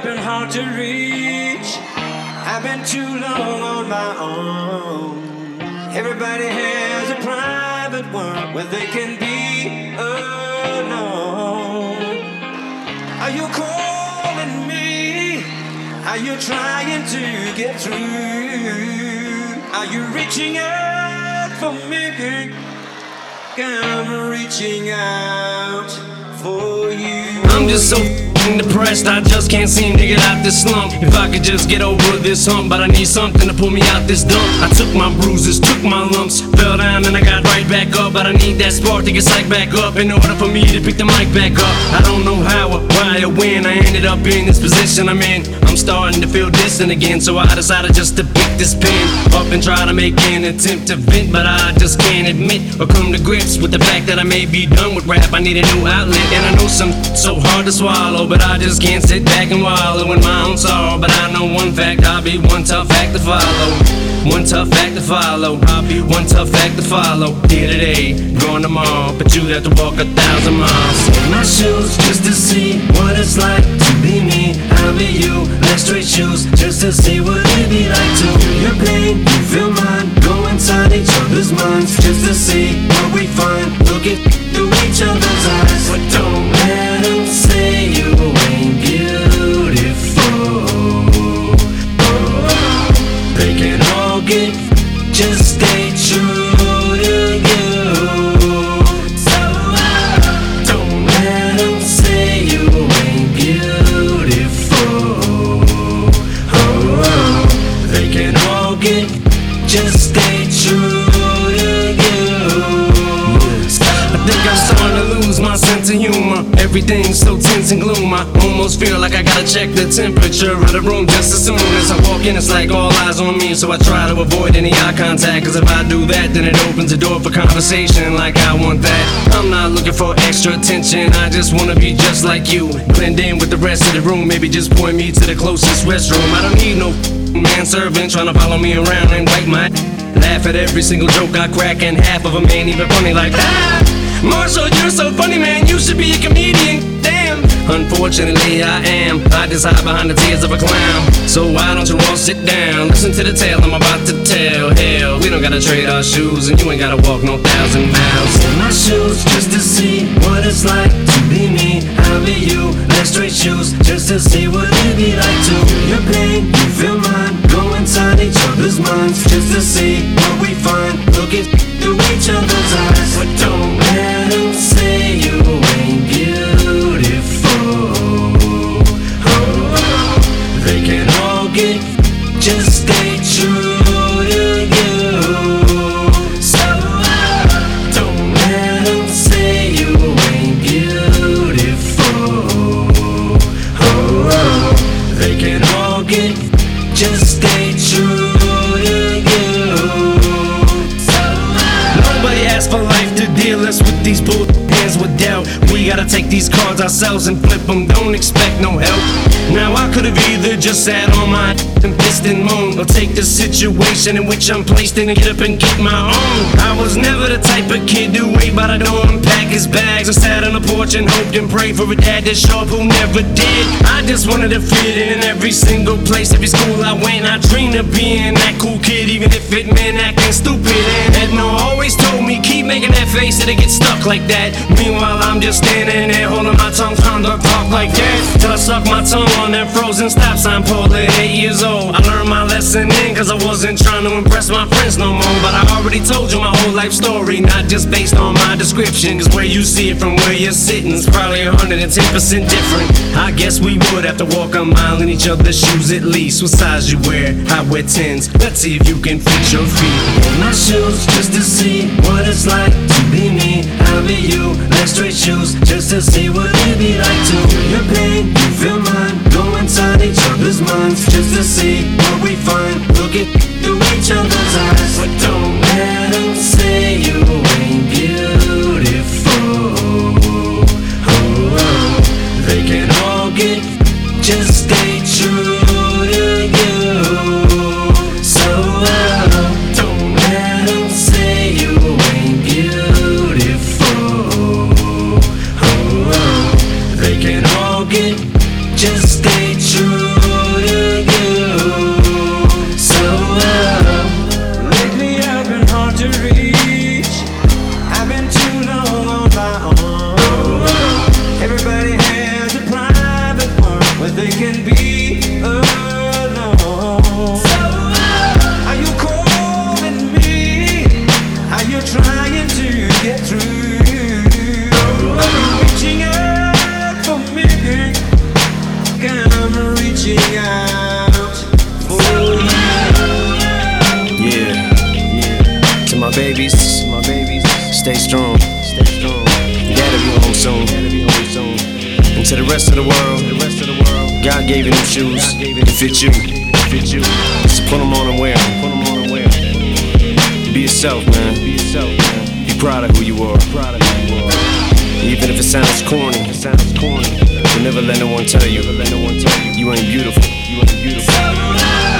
been hard to reach. I've been too long on my own. Everybody has a private world where they can be alone. Are you calling me? Are you trying to get through? Are you reaching out for me? I'm reaching out for you. I'm just so depressed, I just can't seem to get out this slump. If I could just get over this hump, but I need something to pull me out this dump. I took my bruises, took my lumps, fell down and I got right back up. But I need that spark to get psyched back up in order for me to pick the mic back up. I don't know how or why or when I ended up in this position I'm in. I'm starting to feel distant again, so I decided just to pick this pen up and try to make an attempt to vent. But I just can't admit or come to grips with the fact that I may be done with rap. I need a new outlet, and I know some so hard to swallow, but I just can't sit back and wallow in my own sorrow. But I know one fact, I'll be one tough act to follow. One tough act to follow. I'll be one tough act to follow. Here today, gone tomorrow, but you'd have to walk 1,000 miles in my shoes just to see what it's like to be me. I'll be you, like straight shoes, just to see what it'd be like to feel your pain, you feel mine. Go inside each other's minds, just to see what we find. Looking through each other's eyes, but don't let them say you ain't beautiful. They can all get, just stay true to you. So don't let them say you ain't beautiful. They can all get, just stay true to you. I think I'm starting to lose my sense of humor. Everything's so tense and gloom. I almost feel like I gotta check the temperature of the room just as soon as I walk in. It's like all eyes on me, so I try to avoid any eye contact. Cause if I do that, then it opens the door for conversation like I want that. I'm not looking for extra attention, I just wanna be just like you. Blend in with the rest of the room, maybe just point me to the closest restroom. I don't need no manservant trying to follow me around and wipe my laugh at every single joke I crack, and half of them ain't even funny like that. Marshall, you're so funny, man, you should be a comedian, damn. Unfortunately I am, I just hide behind the tears of a clown. So why don't you all sit down, listen to the tale I'm about to tell. Hell, we don't gotta trade our shoes, and you ain't gotta walk no 1,000 miles in my shoes just to see what it's like to be me. I'll be you, like straight shoes, just to see what it'd be like to feel your pain, you feel mine. Go inside each other's minds, just to see what we find. Looking through each other's eyes, but don't let them say you ain't beautiful. They can all get, just stay true to you. So don't let them say you ain't beautiful. They can all get, just stay true to you. Nobody asked for life to deal us with these bull hands with doubt. We gotta take these cards ourselves and flip them, don't expect no help. Now I could've either just sat on my and pissed and moaned, or take the situation in which I'm placed in and get up and get my own. I was never the type of kid to wait by the door and pack his bags, or sat on the porch and hoped and prayed for a dad that showed up who never did. I just wanted to fit in every single place, every school I went. I dreamed of being that cool kid, even if it meant acting stupid. And Edna always told me, keep making that face, it'll get stuck like that. Meanwhile I'm just standing there holding my tongue, trying to talk like that, till I suck my tongue on that frozen stop sign pole at 8 years old. I learned my lesson then, cause I wasn't trying to impress my friends no more. But I already told you my whole life story, not just based on my description. Cause where you see it from where you're sitting is probably 110% different. I guess we would have to walk a mile in each other's shoes at least. What size you wear? I wear 10s. Let's see if you can fit your feet in my shoes, just to see what it's like to be me. I'll be you, like straight shoes, just to see what it'd be like to feel your pain, you feel mine. Go inside each other's minds, just to see what we find. Looking through each other's eyes, but don't let them say you ain't beautiful. They can all get, just stay true to you. So don't let them say you ain't beautiful. They can all get, just stay true. babies, stay strong. Dad'll be home soon. And to the rest of the world, God gave you them shoes to fit you. So put them on and wear 'em. Be yourself, man. Be proud of who you are. Even if it sounds corny, don't never let no one tell you you ain't beautiful.